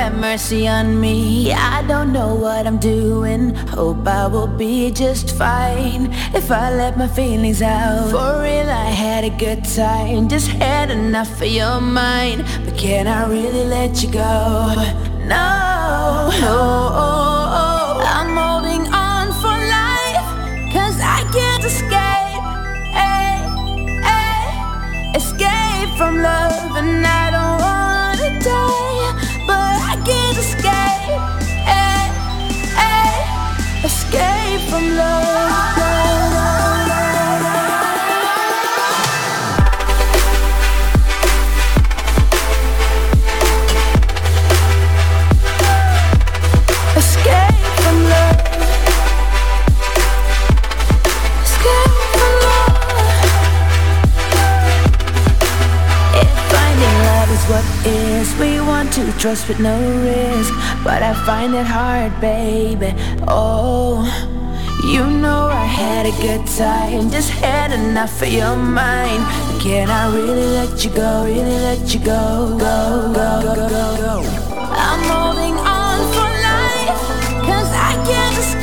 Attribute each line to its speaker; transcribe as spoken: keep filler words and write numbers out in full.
Speaker 1: have mercy on me. I don't know what I'm doing. Hope I will be just fine if I let my feelings out. For real, I had a good time, just had enough of your mind. But can I really let you go? No, no. I'm holding on for life, cause I can't escape, eh, eh, escape from love. And I don't wanna die, but I can't escape, eh, eh, escape from love. What is we want to trust with no risk, but I find it hard, baby. Oh, you know I had a good time, just had enough of your mind. Can I really let you go? Really let you go? Go, go, go, go, go. I'm holding on for life, cause I can't escape.